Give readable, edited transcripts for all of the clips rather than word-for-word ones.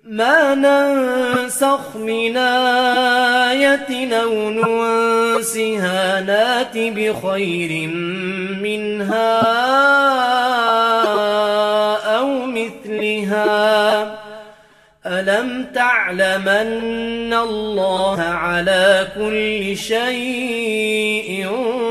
ما ننسخ من آية أو ننسها نات بخير منها أو مثلها ألم تعلم أن الله على كل شيء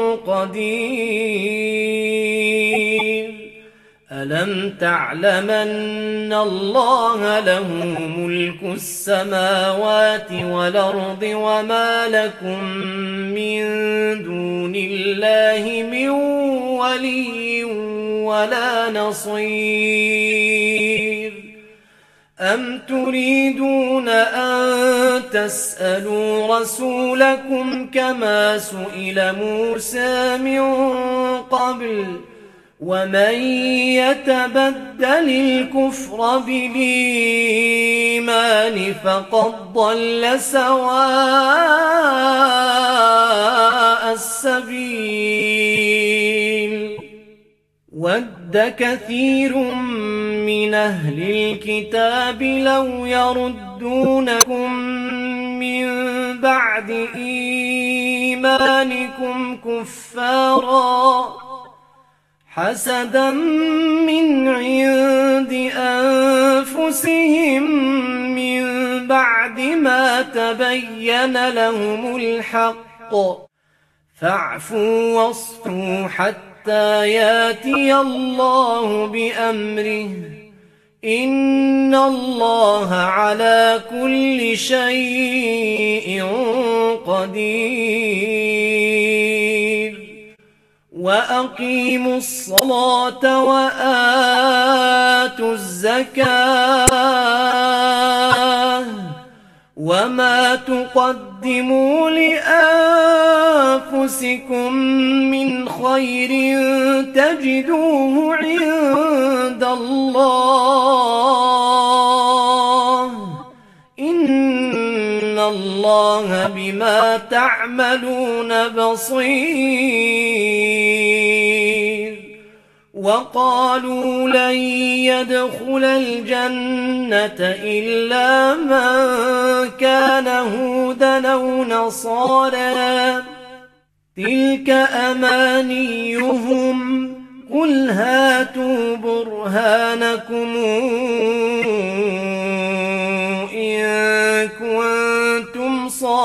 قدير ألم تعلم أن الله له ملك السماوات والأرض وما لكم من دون الله من ولي ولا نصير أم تريدون أن تسألوا رسولكم كما سئل موسى من قبل ومن يتبدل الكفر بالإيمان فقد ضل سواء السبيل ود كثير من أهل الكتاب لو يردونكم من بعد إيمانكم كفارا حسدا من عند أنفسهم من بعد ما تبين لهم الحق فاعفوا واصفحوا حتى ياتي الله بأمره إن الله على كل شيء قدير وأقيموا الصلاة وآتوا الزكاة وما تقدموا لأنفسكم من خير تجدوه عند الله إن الله بما تعملون بصير وقالوا لن يدخل الجنة إلا من كان هودا أو نصارى تلك أمانيهم قل هاتوا برهانكم إن كنتم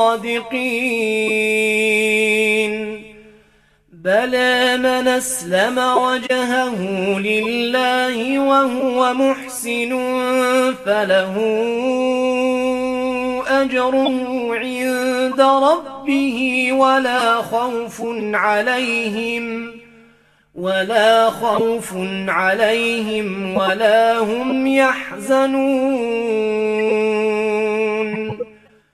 صادقين بلى من أسلم وجهه لله وهو محسن فله أجره عند ربه ولا خوف عليهم ولا هم يحزنون